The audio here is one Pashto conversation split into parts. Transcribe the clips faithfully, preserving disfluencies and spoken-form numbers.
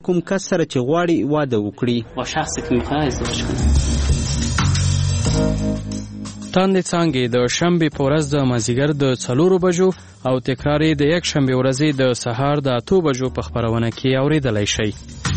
کوم کس سره چې غواړي واده وکړي. تاندې څانګې د شنبې په ورځ د مازدیګر د څلورو بجو او تکرار یې د یک شنبې ورځې د سهار د اتو بجو په خپرونه کې اورېدلی شئ.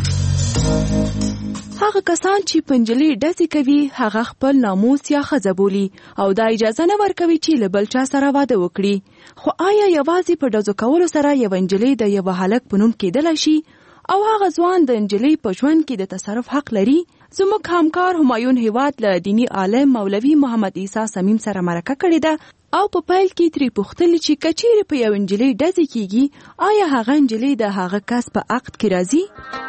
هغه کسان چې په نجلۍ ډزې کوي هغه خپل ناموس یا ښځه بولي او دا اجازه نه ورکوي چې له بل چا سره واده وکړي. خو آیا یوازې په ډزو کولو سره یوه نجلۍ د یوه هلک په نوم کېدلی شي او هغه ځوان د نجلۍ په ژوند کې د تصرف حق لري؟ زموږ همکار همایون هیواد له دیني عالم مولوي محمد عیسی سمیم سره مرکه کړې ده او په پیل کې ترې پوښتلي چې که چیرې په یوه نجلۍ ډزې کیږي آیا هغه نجلۍ د هغه کس په عقد کې راځي؟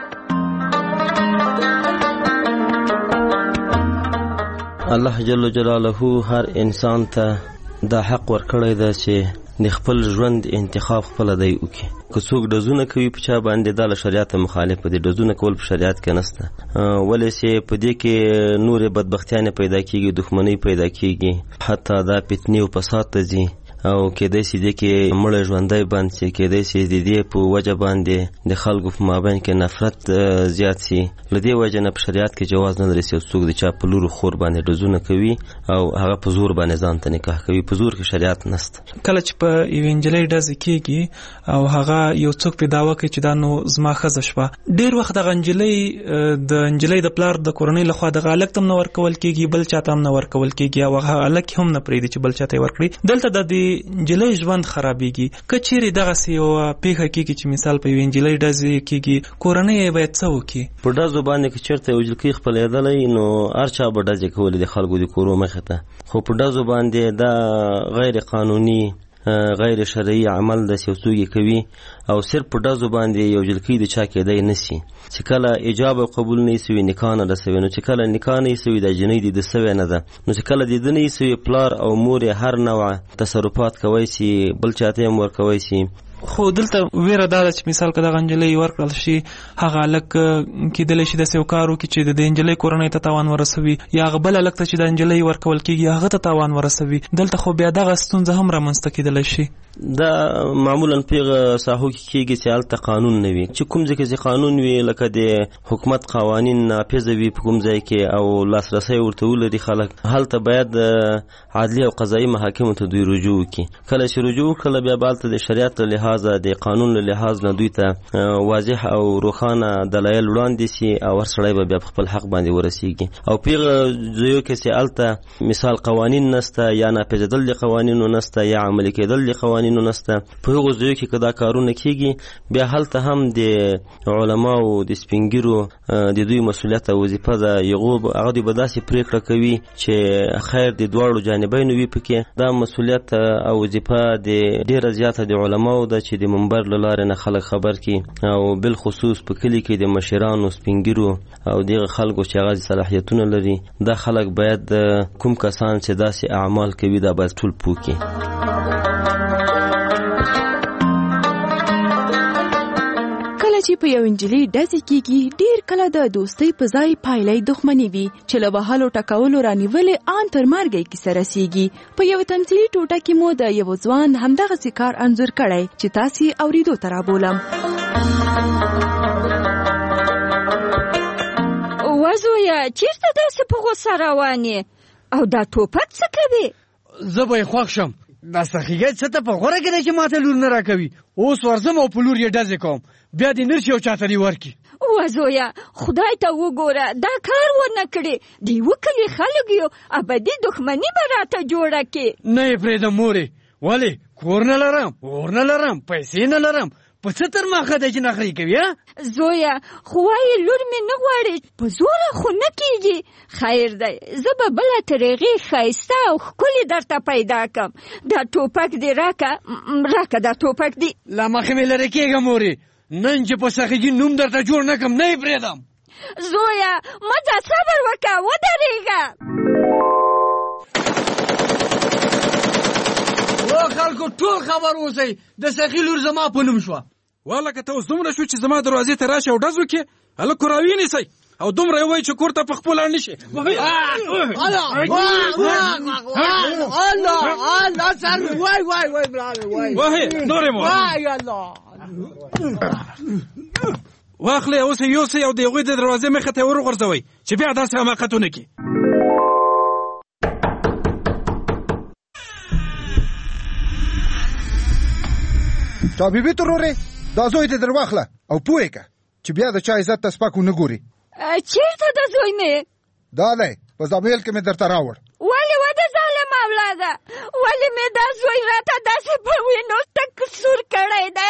الله جل جلاله هر انسان ته دا حق ورکړی ده چې د خپل ژوند انتخاب خپل دی وکړي. که څوک ډزونه کوي په چا باندې دا له شریعت مخالف دی. ډزونه کول په شریعت کې نشته، ولې چې په دې کې نورې بدبختیانې پیدا کیږي، دښمنۍ پیدا کیږي، حتی دا فتنې او فساد ته ځي او کېدای شي دې کې مړی ژوندی بند شي، کېدای شي د دې په وجه باندې د خلکو په مابین کې نفرت زیات شي. له دې وجه نه په شریعت کې جواز نه لري چې څوک د چا په لور خور باندې ډزونه کوي او هغه په زور باندې ځان ته نکاح کوي. په زور کې شریعت نشته. کله چې په یوې نجلۍ ډزې کېږي او هغه یو څوک پې دعوه کوي چې دا نو زما ښځه شوه، ډېر وخت دغه نجلۍ د نجلۍ د پلار د کورنۍ لخوا دغه هلک ته هم نه ورکول کېږي، بل چا ته هم نه ورکول کېږي او هغه هلک هم نه پرېږدي چې بل چا ته یې ورکړي. دلته د دې نجلۍ ژوند خرابېږي. که چیرې دغسې یوه پیښه کېږي چې مثال په یوې نجلۍ ډزې کېږي، کورنۍ یې باید څه وکړي؟ په ډزو باندې که چېرته یو جلکۍ خپلېدلی نو هر چا به ډزې کولې د خلکو د کورو مخې ته. خو په ډزو باندې دا غیر قانوني غیر شرعي عمل د یو څوک کوي او صرف په ډزو باندې یو جلکۍ د چا کېدی نشي. چې کله ایجاب او قبول نه یې سوي نکاح نه رسوي، نو چې کله نکاح نه یې سوي دا جنۍ د ده سوی نه ده، نو چې کله د ده نه یې سوي پلار او مور یې هر نوع تصرفات کوی شي، بل چاته یې هم ورکوی شي. خو دلته ویره دا ده چې مثال که دغه نجلۍ ورکړل شي، هغه هلک کېدلی شي داسې یو کار وکړي چې د دې نجلۍ کورنۍ ته تاوان ورسوي، یا هغه بل هلک ته چې د نجلۍ ورکول کېږي هغه ته تاوان ورسوي. دلته خو بیا دغه ستونزه هم رامنځته کېدلی شي. دا معمولا پیغه ساحو کې کېږي چې هلته قانون نه وي. چې کوم ځای کې چې قانون وي، لکه د حکومت قوانین نافظه وي په کوم ځای کې او لاسرسی ورته ولري خلک، هلته باید عدلي او قضایي محاکمو ته دوی رجوع وکړي. کله چې رجوع وکړله بیا به هلته د شریعت له لحاظه د قانون له لحاظ نه دوی ته واضح او روښانه دلایل وړاندې شي او هر سړی به بیا په خپل حق باندې ورسیږي. او پیغه ځایو کې چې هلته مثال قوانین نسته، یا ناپېژندل د قوانینو نسته، یا عملي کېدل د قوانینو نسته، په هغو ځایو کې که دا کارونه کېږي بیا هلته هم د علماو د سپینګیرو د دوی مسؤلیت او وظیفه ده. هغه دوی به داسې پرېکړه کوي چې خیر د دواړو جانبینو وي پکې. دا مسؤلیت او وظیفه د ډېره زیاته د علماو ده چې د منبر له لارې نه خلک خبر کړي، او بالخصوص په کلي کې د مشرانو سپینګیرو او دغه خلکو چې هغه صلاحیتونه لري، دا خلک باید کوم کسان چې داسې اعمال کوي دا باید ټول پوه کړي. چې په یو نجلۍ ډزې کېږي ډېر کله د دوستۍ په ځای پایله دښمني وي چې له وهلو ټکولو رانیولې ان تر مرګه کیسه رسیږي. په یو تمثیلي ټوټه کې مو د یو ځوان همدغسې کار انځور کړی چې تاسې اورېدو ته رابولم. وزویه چېرته داسې په غوسه روان یې او دا ټوپک څه کوي؟ زه به یې خوښ شم. دا سخیګۍ څه ته په غوره کې دی چې ماته لور نه راکوي. اوس ورځم او په لور یې ډزې کوم، بیا دې نرشي او چاته دې ورکړي. وزویه خدای ته وګوره، دا کار ونه کړې، د یوه کلي خلک یو، ابدي دښمني به راته جوړه کړې. نه یې پرېږدم مورې. ولې؟ کور نه لرم، اور نه لرم، پیسې نه لرم، په څه تر ماخه دی چې نخرې کوي؟ زویه خو وایې لور مې نه غواړې، په زوره خو نه کېږي. خیر دی، زه به بله طریقې ښایسته او ښکلې درته پیدا کړم. دا ټوپک دې راکه راکه دا ټوپک دې. له مخې مې لرې کېږه مورې، نن چې په سخیګي نوم درته جوړ نه کړم نه یې پرېږدم. زویه مه ځه، صبر وکړه، ودرېږه. او خلکو ټول خبر اوسئ، د سخي لور زما په نوم شوه. واله که ته اوس دومره شو چې زما دروازې ته راشي او ډز وکړې، هلک راویې نیسئ او دومره یې وایي چې کور ته په خپل اړ نه شي. الله الله سر مې وای وای وای وای نورې مو وای الله. واخلئ اوس یې یوسئ او د هغوی د دروازې مخې ته یې ورغورځوئ چې بیا داسې حماقتونه کړي. تا بیبي ترورې دا زوی دې در واخله او پوهې که چې بیا د چا عزت ته سپک ونه ګوري. چېرته د زوی مې؟ دا دی په زابل کې مې درته راوړ. ولې و د ظالم اولاده ولې مې دا زوی راته داسې په وینو تک سور کړی دی؟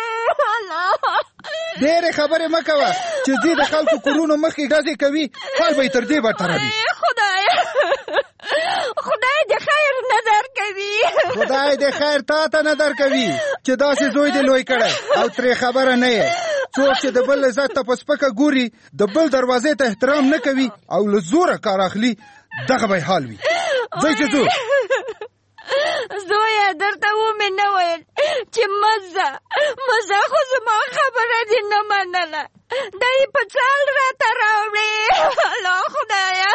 ډېرې خبرې مه کوه چې ځي د خلکو کورونو مخکې ډزې کوي حال به یې تر دې بدتره وي. خدای خدای دې خیر نظر کوي. خدای دې خیر تا ته نظر کوي چې داسې زوی دې لوی کړی او ترې خبره نه یې. څوک چې د بل عزت ته په سپکه ګوري د بل دروازې ته احترام نه کوي او له زوره کار اخلي دغه به حال وي. ځئ چې ځو. زویه درته ومې نه ویل چې مزه مزه خو زما خبره دې نه منله دا یې په چال راته راوړې. الله خدایه.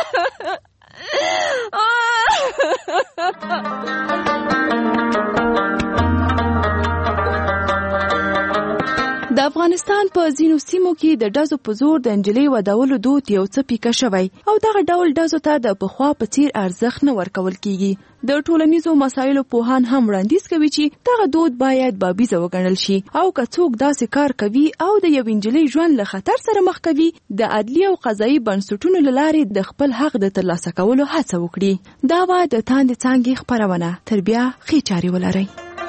د افغانستان په ځینو سیمو کې د ډزو په زور د نجلۍ ودولو دود یو څه پیکه شوی او دغه ډول ډزو ته د پخوا په څیر ارزښت نه ورکول کیږي. د ټولنیزو مسایلو پوهان هم وړاندیز کوي چې دغه دود باید بابیزه وګڼل شي او که څوک داسې کار کوي او د یو نجلۍ ژوند له خطر سره مخ کوي د عدلي او قضایي بنسټونو له لارې د خپل حق د ترلاسه کولو هڅه وکړي. دا وه د تاندې څانګې خپرونه. تر بیا ښې چارې ولرئ.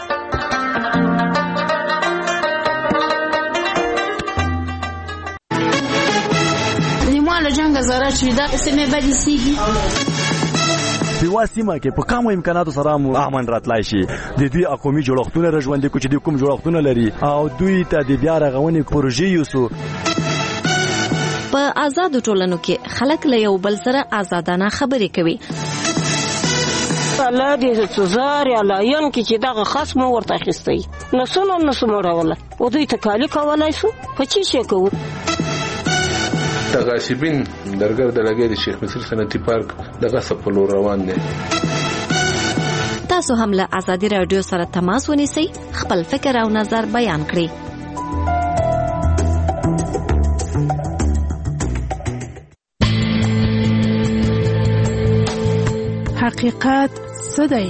له جنگ زاره چې دا سیمه بدې سیږي په واسمه کې په کومو امکاناتو سره مو امن راتلای شي. د دوی قومي جوړښتونه رژوندې کو چې د کوم جوړښتونه لري او دوی ته د بیا رغونې پروژې یوسو. په آزادو ټولنو کې خلک له یو بل سره آزادانه خبرې کوي. الله دې سزار یا لاین کې چې دغه خاص مو ورته اخیستی نو څنګه نو سموروله او دوی ته کالی کولای شو په چی شي کوو. د غاصبین درګر د لګي د شیخ مصر صنعتي پارک د غصب په لور روان دي. تاسو هم له ازادي رادیو سره تماس ونیسئ، خپل فکر او نظر بیان کړئ. حقیقت څه دی؟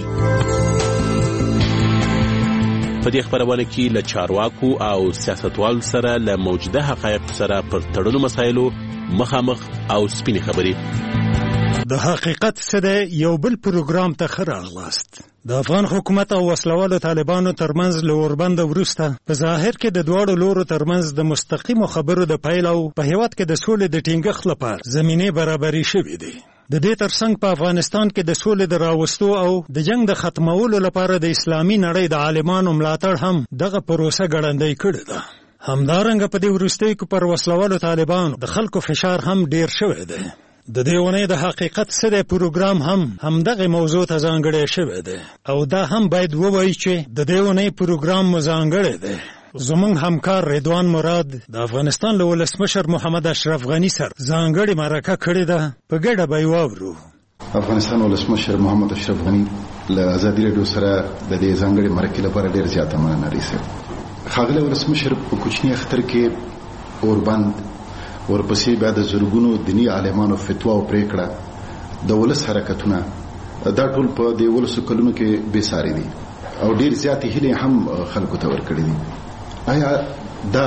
په دې خبرونه کې له چارواکو او سیاستوالو سره له موجوده حقایق سره پر تړلو مسایلو مخامخ او سپینې خبرې. د حقیقت څه دی یو بل پروګرام ته ښه راغلاست. د افغان حکومت او وسلوالو طالبانو ترمنځ له اوربنده وروسته په ظاهر کې د دواړو لورو ترمنځ د مستقیمو خبرو د پیل او په هیواد کې د سولې د ټینګښت لپاره زمینې برابرې شوې دي. د دې ترڅنګ په افغانستان کې د سولې د راوستو او د جنگ د ختمولو لپاره د اسلامي نړۍ د عالمانو ملاتړ هم دغه پروسه ګړندۍ کړې ده. همدارنګه په دې وروستیو کې پر وسلوالو طالبانو د خلکو فشار هم ډیر شوی دی. د دې ونې د حقیقت څه دی پروګرام هم همدغه موضوع ته ځانګړی شوی دی او دا هم باید ووایي چې د دې ونې پروګرام مو ځانګړی دی. زمونږ همکار رضوان مراد د افغانستان له ولسمشر محمد اشرف غني سره ځانګړې مرکه کړې ده، په ګډه به یې واورو. افغانستان ولسمشر محمد اشرف غني له ازادي رادیو سره د دې ځانګړې مرکې لپاره ډېر زیاته مننه لري. ښاغلی ولسمشر په کوچني اختر کې اوربند ورپسې بیا د زرګونو دیني عالمانو فتوا او پریکړه د ولس حرکتونه دا ټول په دې ولسو کلونو کې بې ساري دي او ډېر زیاتې هیلې هم خلکو ته ورکړي دي. آیا دا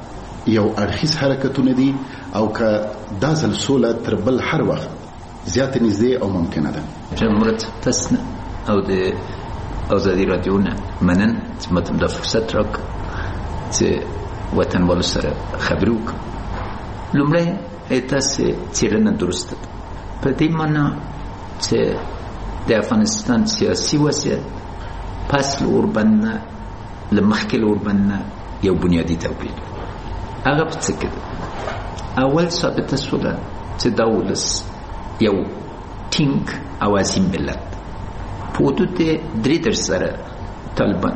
یو اړخیز حرکتونه دي او که دا ځل سوله تر بل هر وخت زیاتې نږدې او ممکنه ده؟ جمهوریت تاسو او د ازادي رادیو نه منن چې ماته د فرصت راک چې وطنوالو سره خبرې وکړم. لومړی تاسو څېړنه درسته ده په دې معنا چې د افغانستان سیاسي وضعیت پس له اوربند نه له مخکې له اوربند نه یو بنیادي توپیر هغه په څه کې ده. اول ثابته شوه چې دا ولس یو ټینګ او عظیم ملت په حدود درې درې سره طالبان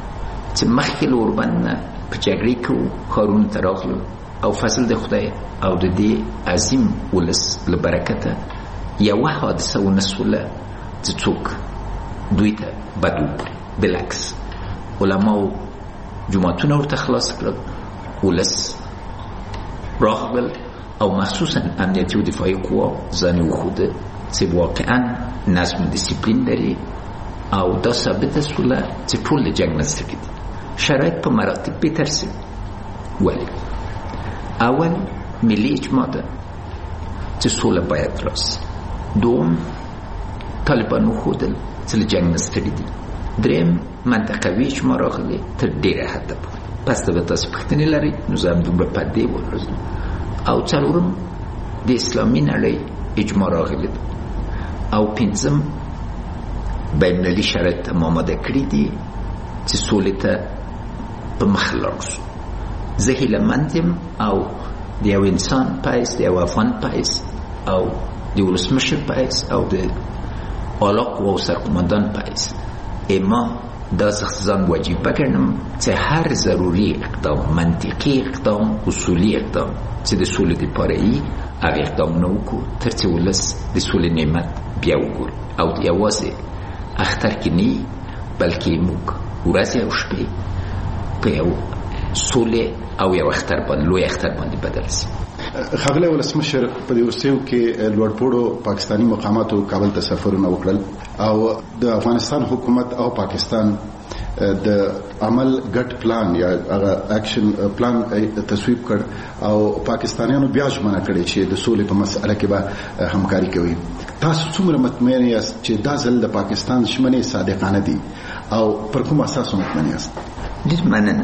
چې مخکې له اوربند نه په جګړې کې ښارونو ته راغلل او فضل د خدای او د دې عظیم ولس له برکته یوه حادثه ونه شوله چې څوک دوی ته بد وکړي. بالعکس علماو جماعتونه ورته خلاص کړل، ولس راغبل او مخصوصا امنیتی و دفاعی قوا ځان وښوده چې واقعا نظم دیسپلین لري او دا ثابته شوله چې ټول له جنګ نه ستړي دي. شرایط په مراتب بترسیم. ولې اول ملي اجماع ده چې سوله باید راسي. دوم طالبان وښودل چې له جنګ نه ستړي دي. دریم منطقوي اجماع راغلی تر ډېره حده پورې. پس ته به تاسو پوښتنې لرئ نو زه همدومره په دې ولرزم. او څلورم د اسلامي نړۍ اجماع راغلی ده. او پنځم بینالمللي شرایط هم آماده کړي دي چې سولې ته په مخ لاړ شو. زه هیلهمند یم او د یو انسان په حیث د یو افغان په حیث او د ولسمشر په حیث او د اعلی قواو سرقومندان په حیث اما دا ځان وجیبه ګڼم چې هر ضروري اقدام، منطقي اقدام، اصولي اقدام چې د سولې دپاره یي هغه اقدامونه وکړو تر څو ولس د سولې نعمت بیا وګوري او یوازې اختر کې نه بلکې موږ ورځې او شپې په یو سولې او یو اختر باندې لوی اختر باندې بدل شي. ښاغلی ولسمشر په دې وروستیو کې لوړپوړو پاکستاني مقاماتو کابل ته سفرونه وکړل او د افغانستان حکومت او پاکستان د عمل ګډ پلان یا هغه اکشن پلان تصویب کړ او پاکستانیانو بیا ژمنه کړې چې د سولې په مسله کې به همکاري کوي. تاسو څومره مطمئن یاست چې دا ځل د پاکستان ژمنې صادقانه دي او پر کوم اساس مطمئن یاست؟ ډېر مننه.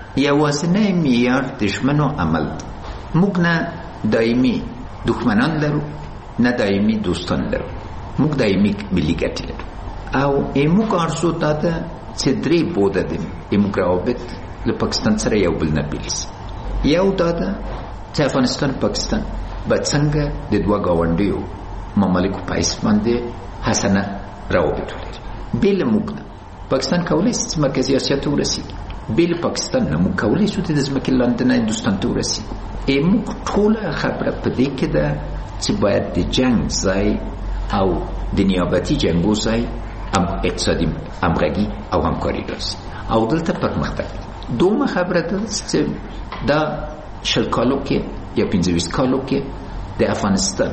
یوازینی معیار د ژمنو عمل دی. موږ نه دایمي دښمنان لرو نه دایمي دوستان لرو. موږ دایمي ملي ګټې لرو او موږ ارزو دا ده چې درې بوده دي موږ روابط له پاکستان سره یو بل نه بیل شي. یو دا ده چې افغانستان پاکستان به څنګه د دوه ګاونډیو ممالکو په حیث باندې حسنه روابط ولري. بېله موږ نه پاکستان کولی شي چې مرکزي اسیا ته ورسېږي. بېله پاکستان نه موږ کولی شو چې د ځمکې لاندې نه هندوستان ته ورسېږو. موږ ټوله خبره په دې کې ده چې باید د جنګ ځای او د نیابتي جنګو ځای هم اقتصادي همغږي او همکاري راسي او دلته پرمختګ. دومره خبره ده چې دا شل کالو کې یا پنځه ویشت کالو کې د افغانستان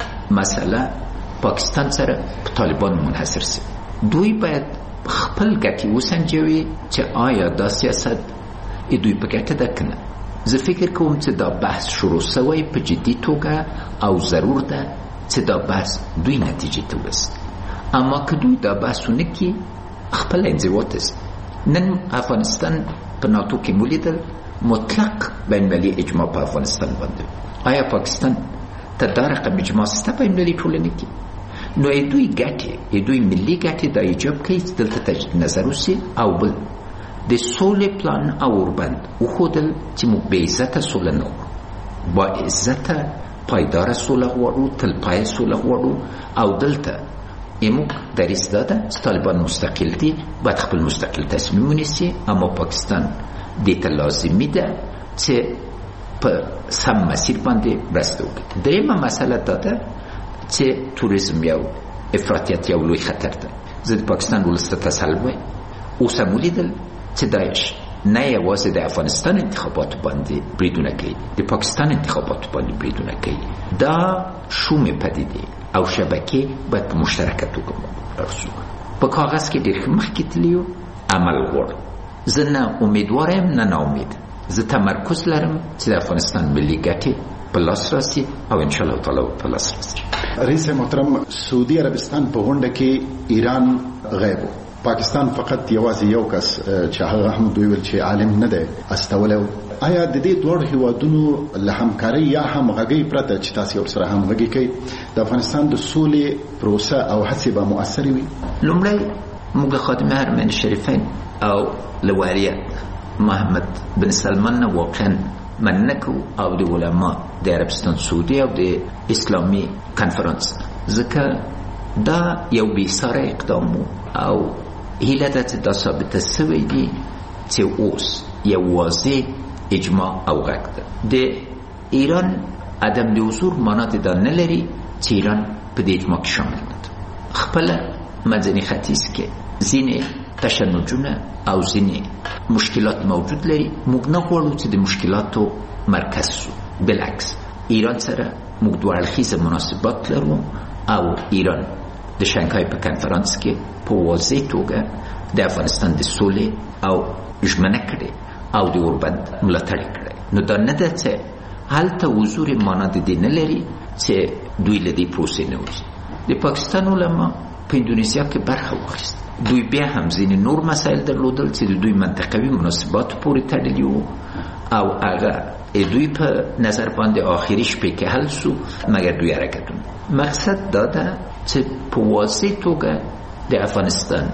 مسله پاکستان سره په طالبان منحصر شي. دوی باید خپل ګټې وسنجوي چې آیا دا سیاست دوی په ګټه ده که نه. زه فکر کوم چې دا بحث شروع شوی په جدي توګه او ضرور ده چې دا بحث دوی نتیجې ته ورسي. اما که دوی دا بحث ونه کړي خپل انزوا ته ځي. نن افغانستان په ناتو کې مولیدل مطلق بینالمللي اجماع په افغانستان باندې. آیا پاکستان ته دا رقم اجماع شته په بینالمللي ټولنه کې؟ نو دوی ګټې دوی ملي ګټې دا ایجاب کوي چې دلته تجدید نظر وشي او بل د سولې پلان او وربند وښودل چې موږ بې عزته سوله نه غواړو. با عزته پایداره سوله غواړو، تلپایه سوله غواړو او دلته موږ دریځ دا ده چې طالبان مستقل دي باید خپل مستقل تصمیم ونیسي. اما پاکستان دې ته لازمي ده چې په سم مسیر باندې مرسته وکړي. درېیمه مسله دا ده چې توریزم یو افراطیت یو لوی خطر ده. زه د پاکستان ولس ته تسل وایم اوس هم ولیدل چې داعش نه یوازې د افغانستان انتخاباتو باندې بریدونه کوي، د پاکستان انتخاباتو باندې بریدونه کوي. دا شومې پدیدې او شبکې باید په مشترکه توګه راسو. په کاغذ کې ډېر ښه مخکې تللي عمل غواړو. زه نه امیدواره یم نه ناامید. زه تمرکز لرم چې د افغانستان ملي ګټې په لاس راسي او انشاءالله تعالی په لاس راسي. رئیس محترم، سعودي عربستان په غونډه کې ایران غیب و. پاکستان فقط یوازې یو کس چې هغه هم دوی ویل چې عالم نه دی استولی. آیا د دې دواړو هیوادونو له همکارۍ یا همغږۍ پرته چې تاسو ورسره همغږي کوئ د افغانستان د سولې پروسه او هڅې به مؤثرې وي؟ لومړی موږ خادم حرمین شریفین او له والیت محمد بن سلمان نه واقعا مننه کوو او د علما د عربستان سعودي او د اسلامي کنفرانس ځکه دا یو بېساره اقدام او هیله ده چې دا ثابته شوی دي چې اوس یو واضح اجماع او غږ ده. د ایران عدم د حضور معنا دا نه لري چې ایران په دې اجماع کې شامل نه ده. خپله منځني ختیځ کې ځینې تشنجونه او ځینې مشکلات موجود لري. موږ نه غواړو چې د مشکلاتو مرکز شو. بالعکس ایران سره موږ دوه اړخیز مناسبات لرو او ایران د شانګهای په کنفرانس کې په واضح توګه د افغانستان د سولې او ژمنه کړې او د اوربند ملاتړ کړی. نو دا نه ده چې هلته حضور معنا د دې نه لري چې دوی له دې پروسې نه وځي. د پاکستان علما په اندونیزیا کې برخه واخیست. دوی بیا هم ځینې نور مسایل درلودل چې د دوی منطقوي مناسباتو پورې تړلي وو او هغه دوی په نظر باندې آخري شپې کې حل سو، مګر دوی حرکتونه. مقصد دا ده چې په واضح توګه د افغانستان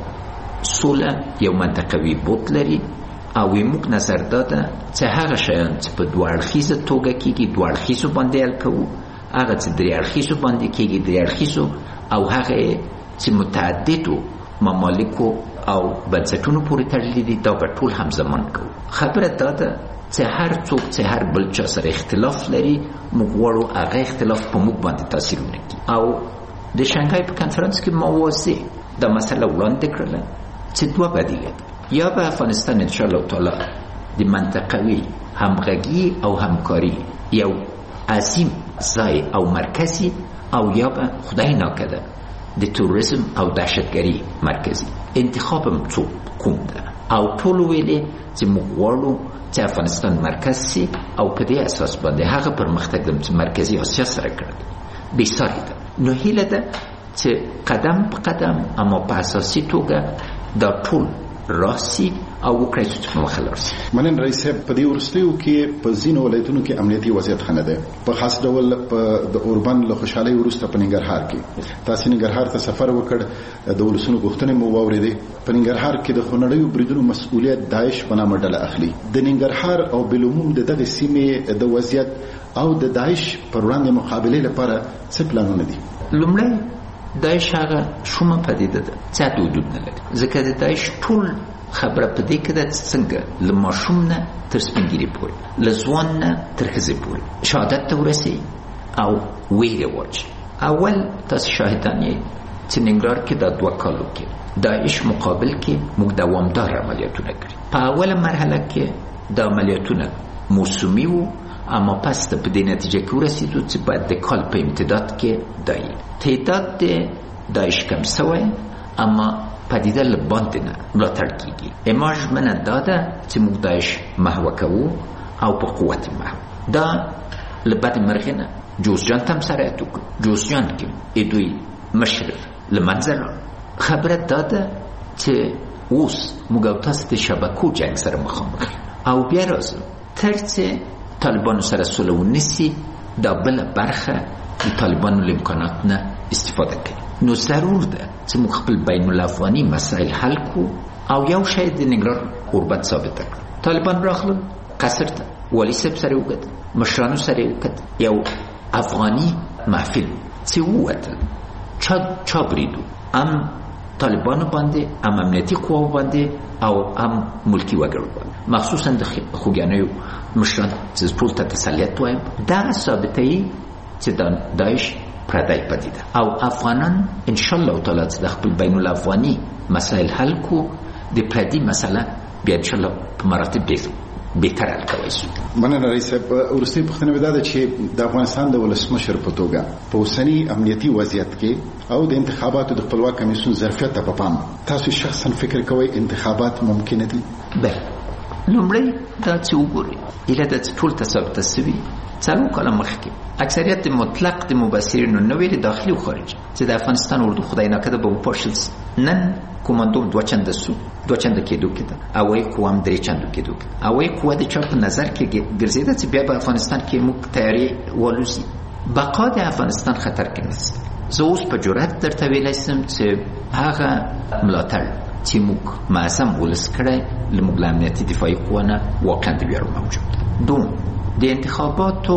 سوله یو منطقوي بود لري او موږ نظر دا ده چې هغه شیان چې په دوه اړخیزه توګه کېږي دوه اړخیزو باندې حل کوو، هغه چې درې اړخیزو باندې کېږي درې اړخیزو، او هغه چې متعددو ممالکو او بنسټونو پورې تړلي دي دا به ټول همزمان کوو. خبره دا ده چې هر څوک چې هر بل چا سره اختلاف لري موږ غواړو هغه اختلاف په موږ باندې تاثیر ونه کړي. او د شانګهای په کنفرانس کې ما واضح دا مسله وړاندې کړله چې دوه بدیله ده. یا به افغانستان ان شاء الله تعالی د منطقوي همغږي او همکاري یو عظیم ځای او مرکزي، او یا به خدای ناکده د توریزم او دهشتګري مرکزي. انتخاب هم څوک کوم ده او ټول ویلې چې موږ غواړو چې افغانستان مرکز سي او په دې اساس باندې هغه پرمختګ د مرکزي اسیا سره کړی بې ساري ده. نو هیله ده چې قدم په قدم اما په اساسي توګه دا ټول راسي او وکړي چې په مخه لاړ شي. منن رئیس صاحب په دې ورستیو کې په ځینو ولایتونو کې امنیتي وضعیت ښه نه دی، په خاص ډول په د اوربند له خوشحالۍ وروسته په ننګرهار کې. تاسو ننګرهار ته سفر وکړ، د ولسونو غوښتنې مو واورېدې. په ننګرهار کې د خونړیو بریدونو مسؤلیت داعش په نامه ډله اخلي. د ننګرهار او بالعموم د دغه سیمې د وضعیت او د داعش پر وړاندې مقابله لپاره څه پلانونه دي؟ لومړی داعش هغه شومه پدیده ده چې حدود نه لري، ځکه د داعش ټول خبره په دې کې ده چې څنګه له ماشوم نه تر سپینګیري پورې، له ځوان نه تر ښځې پورې شهادت ته ورسي او ویرې واچي. اول تاسو شاهدان یې چې ننګرهار کې د دوه کالو کې داعش مقابل کې موږ دوامدار عملیاتونه کړي. په اوله مرحله کې د عملیاتونه موسمي وو، اما پس ته په دې نتیجه کې ورسېدو چې باید د کال په امتداد کې دای تعداد د داعش کم شوی، اما پدیده له باندې نه ملاتړ کېږي. اما ژمنه دا ده چې موږ داعش محوه کوو او په قوت محو. دا له بد مرغې نه جوزجان ته هم سرایت وکړو. جوزجان کې دوی مشرف له منځه لاړ. خبره دا ده چې اوس موږ او تاسو د شبکو جنګ سره مخامخ او بیا راځو تر چې طالبانو سره سوله ونیسي دا بله برخه د طالبانو له امکانات نه استفاده کوي. نو ضرور ده چې موږ خپل بین الافغاني مسایل حل کړو او یو شی د ننګرهار اوربند ثابته کړو. طالبان راغلل قصر ته، والي صاحب سره وکتل، مشرانو سره وکتل، یو افغاني محفل چې ووتل چا چا بریدو هم طالبانو باندې هم امنیتي قواو باندې او هم ملکی وګړو باندې، مخصوصا د خوږیانیو مشران چې ټول ته تسلیت وایم. دغه ثابته یي چې د داعش پردی پدیده او افغانان ان شاء الله تعالی چې د خپل بین الافغاني مسایل حل کو د پردی مسله بیا ان شاء الله په مراتب ډیر بهتر حل کوي شي. مننه رئیس صاحب. ورستي پوښتنه ودا ده چې د افغانستان د ولسمشر په توګه په اوسني امنیتي وضعیت کې او د انتخاباتو د خپلواک کمیسیون ظرفیت ته په پام تاسو شخصا فکر کوئ انتخابات ممکن دي؟ بله، لومړی دا چې وګورئ ایله د ټول تصابت سوي څلور کاله مخکې اکثریت مطلق د مبصرینو نو ویلي داخلي او خارجي چې د افغانستان اردو خدای ناکده به وپاشل. نن کوماندوم دوه چنده سو دوه چنده کېدو کېده، اوی قوام درې چنده کېدو کېده. اوی قوه د چا په نظر کې ګرځېده چې بیا په افغانستان کې موږ تیاری والوزي. بقا د افغانستان خطر کې نشته. زه اوس په جرأت درته ویلی شم چې هغه ملاتړ چې موږ معظم ولس کړی له موږ له امنیتي دفاعي قوه نه واقعا د ویاړ موجود. دوم د انتخاباتو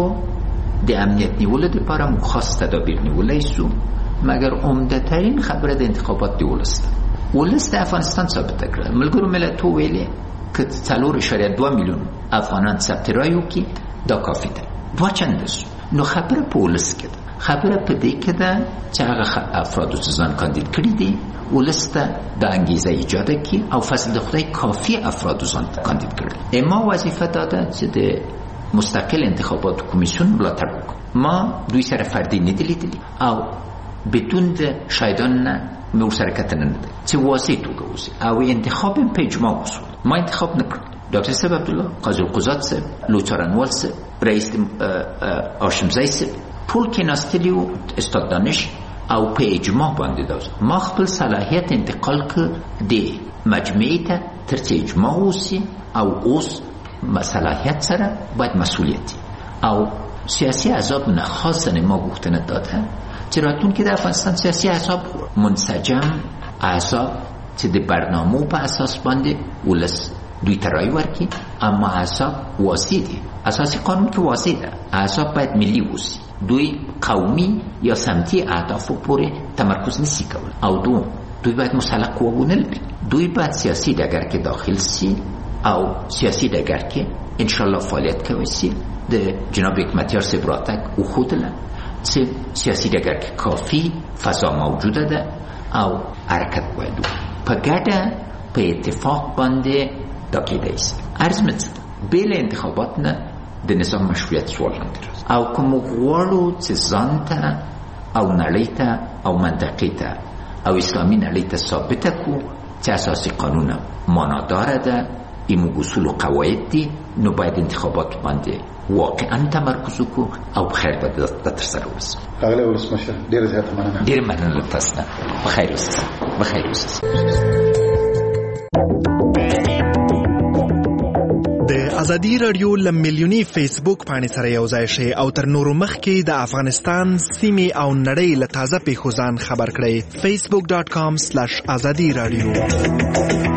د امنیت نیولو لپاره موږ خاص تدابیر نیولی شو، مګر عمده‌ترین خبره د انتخابات د ولس ده. ولس د افغانستان ثابته کړه. ملګرو ملتونو ویلي که څلور اعشاریه دوه میلیون افغانان ثبت رای وکړي دا کافي ده. دوه چنده شو. نو خبره په ولس کې ده. خبره په دې کې ده چې هغه افرادو چې ځان کاندید کړي دي ولس ته د انګیزه ایجاد کړي او فضل د خدای کافي افرادو ځان کاندید کړي. اما وظیفه دا ده چې د مستقل انتخابات کمیسیون ملاتړ وکړو. ما دوی سره فردي نه دي لیدلي او بدون د شایدان نه مې ورسره کتنه نه ده چې واضح توګه اوسي او انتخاب په اجماع وشو. ما انتخاب نه کړم. ډاکټر صاحب عبدالله، قاضي القضات صاحب، لوچارنوال صاحب، رئیس هاشمزی صاحب ټول کېناستلي وو، استاد دانش، او په اجماع باندې دا ما خپل صلاحیت انتقال کړ د مجمعې ته تر څو اجماع وشي او اوس صلاحیت سره باید مسئولیت او سیاسي احزاب نه خاصه ما غوښتنه داده چې راتلونکي د افغانستان سیاسي احزاب منسجم احزاب چې د برنامو په اساس باندې ولس دوی ته رای ورکړي، اما احزاب واضح دي. اساسي قانون کې واضح ده احزاب باید ملي اوسي، دوی قومي یا سمتي اهدافو پورې تمرکز نشي کول او دوم دوی باید مسلح قوه ونه لري. دوی باید سیاسي ډګر کې داخل سي او سیاسي ډګر کې ان شاء الله فعالیت کوي سي. د جناب حکمتیار صاحب راتګ وښودله چې سیاسي ډګر کې کافي فضا موجوده ده او حرکت باید په ګډه په اتفاق باندې دا کېدای شي. عرض مې څه بې له انتخابات نه د نظام مشروعیت سوال لاندې او که موږ غواړو چې ځان ته او نړۍ ته او منطقې ته او اسلامي نړۍ ته ثابته کړو چې اساسي قانون معناداره ده، ایموږ اصول و قواعد دي، نو باید انتخابات باندې واقعا تمرکز وکړو او بخیر به دا ترسره وسي. ښاغلی ولسمشر، ډېره زیاته مننه. ډېره مننه له تاسو نه. بخیر اوسئ. بخیر اوسئ. د ازادي رادیو له میلیوني فیسبوک پاڼې سره یو ځای شئ او تر نورو مخکې د افغانستان سیمې او نړۍ له تازه پیښو ځان خبر کړئ. فیسبوک ډاټ کام سلیش ازادي رادیو.